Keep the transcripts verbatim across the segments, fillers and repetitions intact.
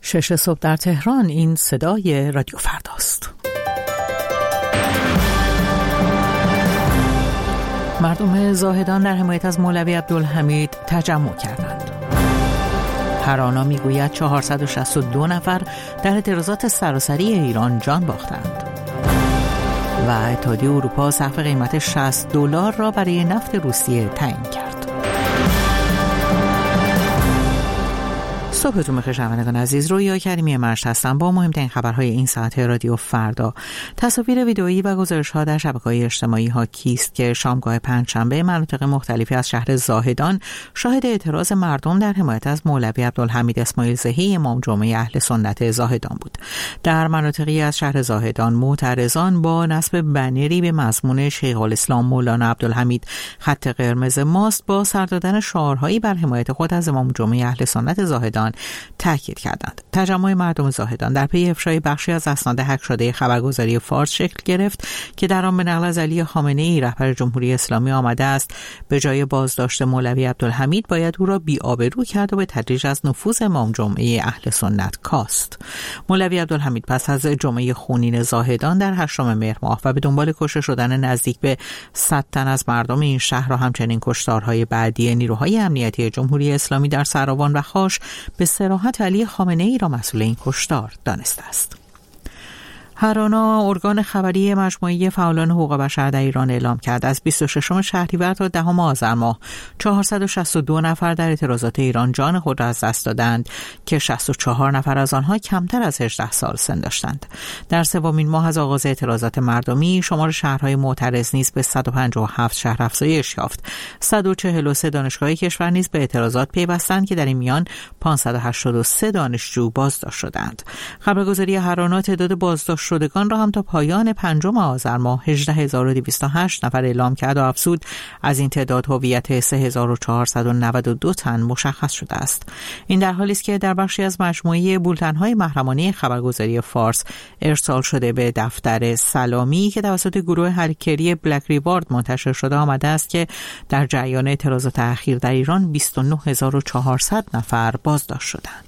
شش صبح در تهران. این صدای رادیو فرداست. مردم زاهدان در حمایت از مولوی عبدالحمید تجمع کردند. هرانا میگوید چهارصد و شصت و دو نفر در اعتراضات سراسری ایران جان باختند. و اتحادیه اروپا سقف قیمت شصت دلار را برای نفت روسیه تعیین کرد. صبحتون بخیر شنوندگان عزیز، رویا کریمی مشت هستم با مهمترین خبرهای این ساعت رادیو فردا. تصاویر ویدئویی و گزارش‌ها در شبکه‌های اجتماعی ها کیست که شامگاه پنجشنبه مناطق مختلفی از شهر زاهدان شاهد اعتراض مردم در حمایت از مولوی عبدالحمید اسماعیل زهی امام جمعه اهل سنت زاهدان بود. در مناطقی از شهر زاهدان معترضان با نصب بنری به مضمون شیخ الاسلام مولانا عبدالحمید خط قرمز ماست با سر دادن شعارهایی بر حمایت خود از امام جمعه اهل سنت زاهدان تاکید کردند. تجمع مردم زاهدان در پی افشای بخشی از اسناد هک شده خبرگزاری فارس شکل گرفت که در آن به نقل از علی خامنه‌ای رهبر جمهوری اسلامی آمده است به جای بازداشت مولوی عبدالحمید باید او را بی‌آبرو کرد و به تدریج از نفوذ امام جمعه اهل سنت کاست. مولوی عبدالحمید پس از جمعه خونین زاهدان در هشتم مهر ماه و به دنبال کشته شدن نزدیک به صد تن از مردم این شهر و همچنین کشتارهای بعدی نیروهای امنیتی جمهوری اسلامی در سراوان و خاش به صراحت علی خامنه‌ای را مسئول این کشتار دانسته است. هرانا ارگان خبری مجموعه فعالان حقوق بشر در ایران اعلام کرد از بیست و ششم شهریور تا دهم آذر ماه چهارصد و شصت و دو نفر در اعتراضات ایران جان خود را از دست دادند که شصت و چهار نفر از آنها کمتر از هجده سال سن داشتند. در سومین ماه از آغاز اعتراضات مردمی شمار شهرهای معترض نیز به صد و پنجاه و هفت شهر افزایش یافت. صد و چهل و سه دانشگاه کشور نیز به اعتراضات پیوستند که در این میان پانصد و هشتاد و سه دانشجو بازداشت شدند. خبرگزاری هرانا تعداد بازداشت شدگان را هم تا پایان پنجم آذر ماه هجده هزار و دویست و هشت نفر اعلام کرد و افزود از این تعداد هویت سه هزار و چهارصد و نود و دو تن مشخص شده است. این در حالی است که در بخشی از مجموعه بولتن‌های محرمانه خبرگزاری فارس ارسال شده به دفتر سلامی که توسط گروه هکری بلک ریوارد منتشر شده آمده است که در جریان اعتراضات اخیر در ایران بیست و نه هزار و چهارصد نفر بازداشت شدند.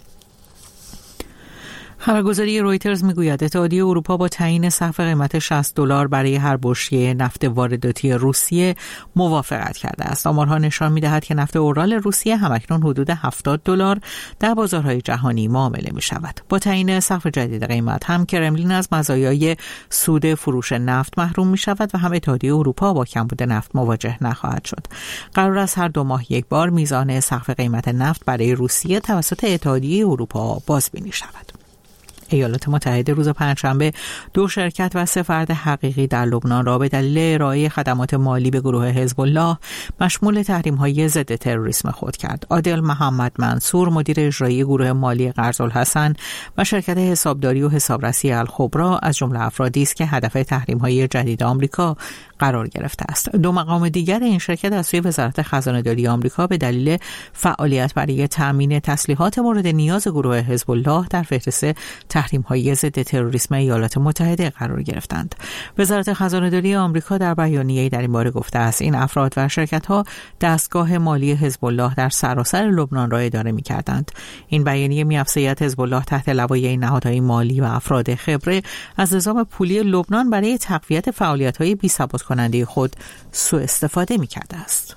خبرگزاری رویترز میگوید اتحادیه اروپا با تعیین سقف قیمت شصت دلار برای هر بشکه نفت وارداتی روسیه موافقت کرده است. آمارها نشان می‌دهد که نفت اورال روسیه همکنون حدود هفتاد دلار در بازارهای جهانی معامله می‌شود. با تعیین سقف جدید قیمت هم کرملین از مزایای سود فروش نفت محروم می‌شود و هم اتحادیه اروپا با کمبود نفت مواجه نخواهد شد. قرار است هر دو ماه یک بار میزان سقف قیمت نفت برای روسیه توسط اتحادیه اروپا بازبینی شود. ایالات متحده روز پنجشنبه دو شرکت و سه فرد حقیقی در لبنان را به دلیل ارائه خدمات مالی به گروه حزب الله مشمول تحریم‌های ضد تروریسم خود کرد. عادل محمد منصور مدیر اجرایی گروه مالی قرض‌الحسن و شرکت حسابداری و حسابرسی الخبرا از جمله افرادی است که هدف تحریم‌های جدید آمریکا قرار گرفته است. دو مقام دیگر این شرکت از سوی وزارت خزانه‌داری آمریکا به دلیل فعالیت برای تامین تسلیحات مورد نیاز گروه حزب الله در فهرست تحریم‌های ضد تروریسم ایالات متحده قرار گرفتند. وزارت خزانه‌داری آمریکا در بیانیه‌ای در این باره گفته است این افراد و شرکت‌ها دستگاه مالی حزب الله در سراسر لبنان را اداره می‌کردند. این بیانیه می‌افزاید حزب الله تحت لوای این نهادهای مالی و افراد خبره از نظام پولی لبنان برای تقویت فعالیت‌های بی‌ثبات کننده خود سوء استفاده می‌کرده است.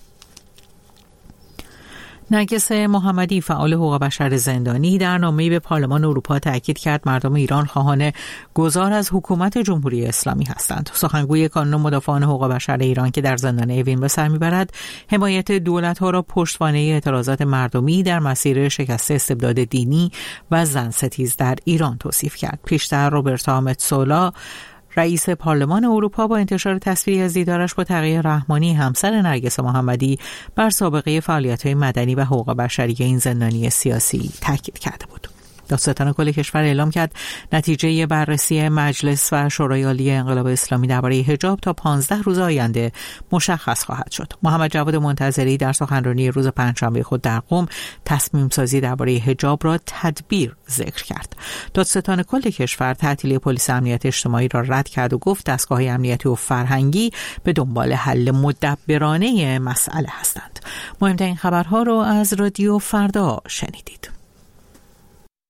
نرگس محمدی فعال حقوق بشر زندانی در نامه‌ای به پارلمان اروپا تاکید کرد مردم ایران خواهان گذار از حکومت جمهوری اسلامی هستند. سخنگوی کانون مدافعان حقوق بشر ایران که در زندان اوین به سر میبرد حمایت دولت‌ها را پشتوانه اعتراضات مردمی در مسیر شکست استبداد دینی و زن ستیز در ایران توصیف کرد. پیشتر روبرتا متسولا رئیس پارلمان اروپا با انتشار تصویری از دیدارش با تقی رحمانی همسر نرگس محمدی بر سابقه فعالیت‌های مدنی و حقوق بشری این زندانی سیاسی تاکید کرده بود. دادستان کل کشور اعلام کرد نتیجه بررسی مجلس و شورای عالی انقلاب اسلامی درباره حجاب تا پانزده روز آینده مشخص خواهد شد. محمد جواد منتظری در سخنرانی روز پنجشنبه خود در قم تصمیم سازی درباره حجاب را تدبیر ذکر کرد. دادستان کل کشور تعطیلی پلیس امنیت اجتماعی را رد کرد و گفت دستگاه‌های امنیتی و فرهنگی به دنبال حل مدبرانه مسئله هستند. مهمترین خبرها را از رادیو فردا شنیدید.